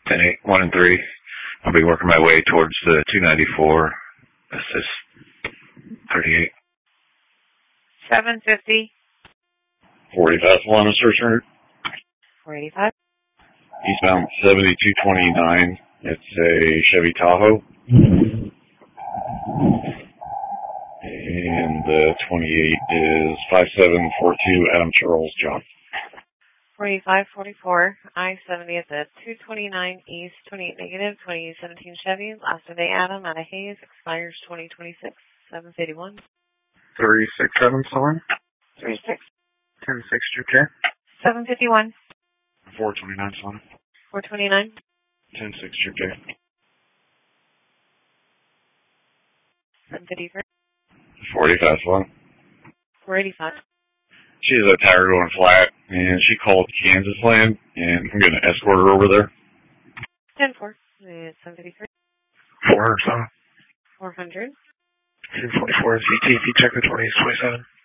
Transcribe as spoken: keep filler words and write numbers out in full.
ten eight, one and three. I'll be working my way towards the two ninety-four. Assist thirty-eight. seven fifty. forty-five one, search route. four eighty-five. Eastbound seventy-two twenty-nine. It's a Chevy Tahoe. And the twenty-eight is five seven four two Adam Charles John. forty-five forty-four. I seventy at the two twenty-nine East, twenty-eight negative, twenty seventeen Chevy. Last of day Adam out of Hayes. Expires twenty twenty-six. seven fifty-one. three six seven, someone? three six. ten six, okay. seven fifty-one. four twenty-nine, someone? four twenty-nine. ten six, okay. seven fifty-three. forty-five one. four eighty-five. She has a tire going flat, and she called Kansas Land, and I'm going to escort her over there. ten four. It's seven fifty-three. four hundred, someone? four hundred. two forty-four is V T, if you check the twenty-eight twenty-seven.